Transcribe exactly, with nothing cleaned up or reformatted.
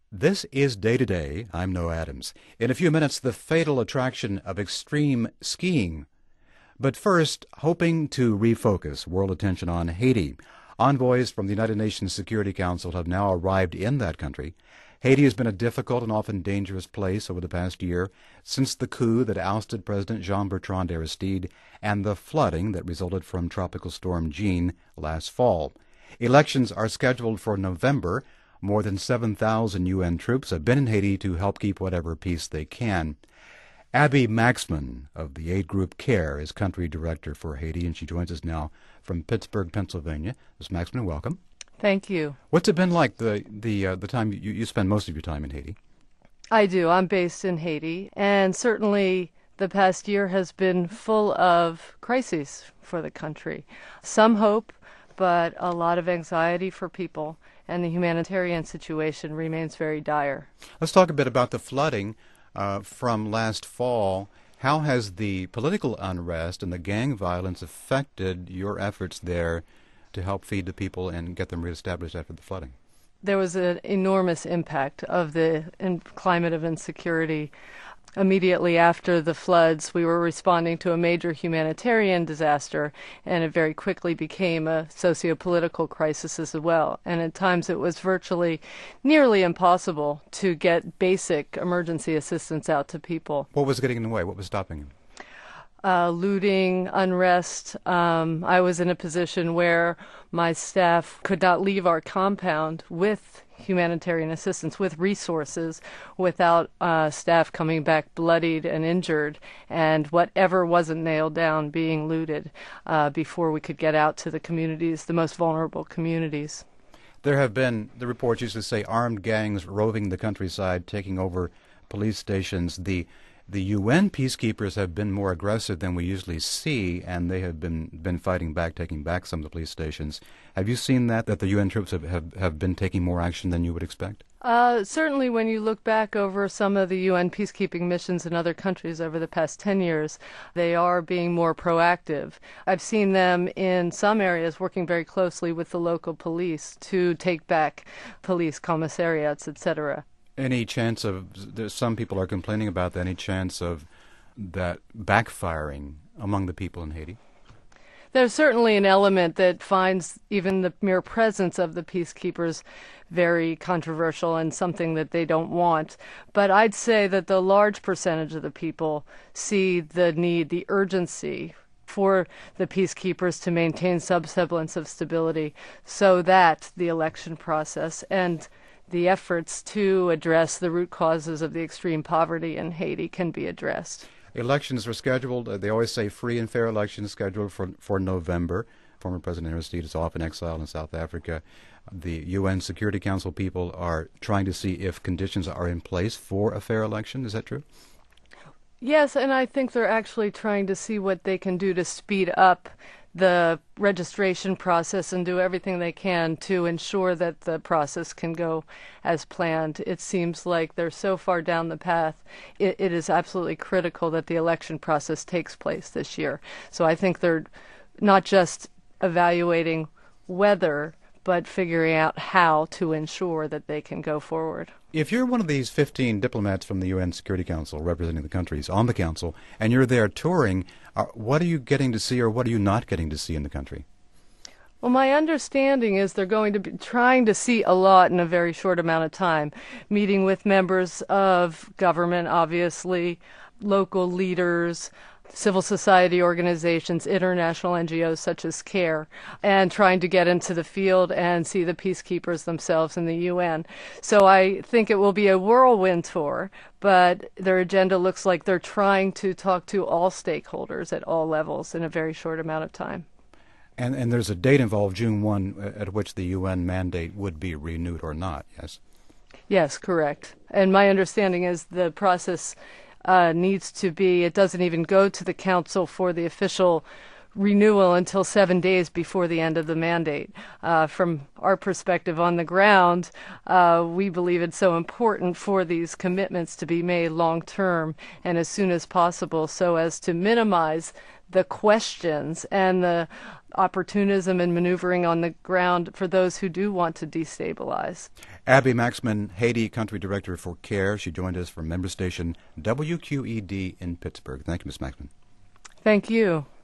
This is Day to Day. I'm Noah Adams. In a few minutes, the fatal attraction of extreme skiing. But first, hoping to refocus world attention on Haiti. Envoys from the United Nations Security Council have now arrived in that country. Haiti has been a difficult and often dangerous place over the past year, since the coup that ousted President Jean-Bertrand Aristide and the flooding that resulted from Tropical Storm Jeanne last fall. Elections are scheduled for November. More than seven thousand U N troops have been in Haiti to help keep whatever peace they can. Abby Maxman of the aid group CARE is country director for Haiti, and she joins us now from Pittsburgh, Pennsylvania. Miz Maxman, welcome. Thank you. What's it been like the the uh, the time you, you spend most of your time in Haiti? I do. I'm based in Haiti, and certainly the past year has been full of crises for the country. Some hope, but a lot of anxiety for people, and the humanitarian situation remains very dire. Let's talk a bit about the flooding uh, from last fall. How has the political unrest and the gang violence affected your efforts there to help feed the people and get them reestablished after the flooding? There was an enormous impact of the in climate of insecurity. Immediately after the floods, we were responding to a major humanitarian disaster, and it very quickly became a socio-political crisis as well. And at times it was virtually nearly impossible to get basic emergency assistance out to people. What was getting in the way? What was stopping you? Uh, looting, unrest. Um, I was in a position where my staff could not leave our compound with humanitarian assistance, with resources, without uh, staff coming back bloodied and injured, and whatever wasn't nailed down being looted uh, before we could get out to the communities, the most vulnerable communities. There have been, the reports used to say, armed gangs roving the countryside, taking over police stations. The The U N peacekeepers have been more aggressive than we usually see, and they have been, been fighting back, taking back some of the police stations. Have you seen that, that the U N troops have, have, have been taking more action than you would expect? Uh, certainly when you look back over some of the U N peacekeeping missions in other countries over the past ten years, they are being more proactive. I've seen them in some areas working very closely with the local police to take back police commissariats, et cetera. Any chance of, there's some people are complaining about that, any chance of that backfiring among the people in Haiti? There's certainly an element that finds even the mere presence of the peacekeepers very controversial and something that they don't want. But I'd say that the large percentage of the people see the need, the urgency for the peacekeepers to maintain some semblance of stability so that the election process and the efforts to address the root causes of the extreme poverty in Haiti can be addressed. Elections are scheduled. Uh, they always say free and fair elections scheduled for, for November. Former President Aristide is off in exile in South Africa. The U N Security Council people are trying to see if conditions are in place for a fair election. Is that true? Yes, and I think they're actually trying to see what they can do to speed up the registration process and do everything they can to ensure that the process can go as planned. It seems like they're so far down the path. It, it is absolutely critical that the election process takes place this year. So I think they're not just evaluating whether, but figuring out how to ensure that they can go forward. If you're one of these fifteen diplomats from the U N Security Council representing the countries on the council, and you're there touring, uh, what are you getting to see or what are you not getting to see in the country? Well, my understanding is they're going to be trying to see a lot in a very short amount of time, meeting with members of government, obviously, local leaders, civil society organizations, international N G Os such as CARE, and trying to get into the field and see the peacekeepers themselves in the U N. So I think it will be a whirlwind tour, but their agenda looks like they're trying to talk to all stakeholders at all levels in a very short amount of time. And, and there's a date involved, June first, at which the U N mandate would be renewed or not, yes? Yes, correct. And my understanding is the process Uh, needs to be, it doesn't even go to the council for the official renewal until seven days before the end of the mandate. Uh, from our perspective on the ground, uh, we believe it's so important for these commitments to be made long term and as soon as possible so as to minimize the questions and the opportunism and maneuvering on the ground for those who do want to destabilize. Abby Maxman, Haiti Country Director for CARE. She joined us from member station W Q E D in Pittsburgh. Thank you, Miz Maxman. Thank you.